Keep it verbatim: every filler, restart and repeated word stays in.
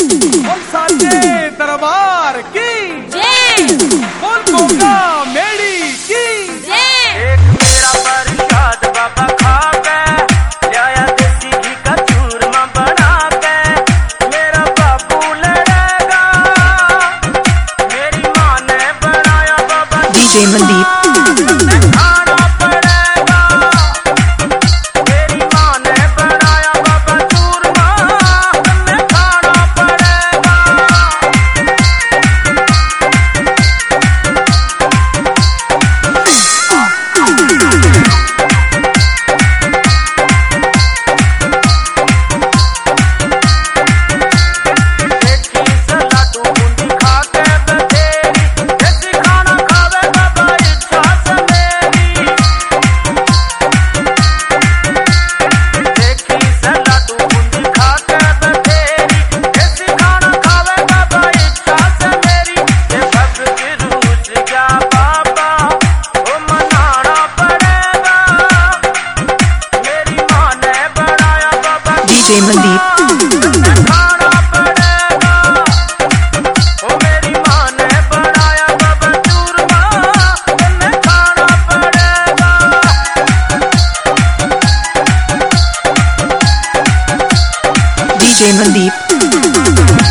बोल साचे दरबार की जय, बोल गोगा मेरी की जय। एक मेरा प्रसाद बाबा खा के लाया देसी घी का चूरमा बना के मेरा बाबू लड़ेगा मेरी माँ ने बनाया बाबा डीजे मनदीप खाना पड़ेगा मेरी माँ ने बनाया बाबा चूरमा मैं खाना पड़ेगा डीजे मनदीप खाना पड़ेगा ओ मेरी माँ ने बनाया बाबा चूरमा मैं खाना पड़ेगा डीजे मनदीप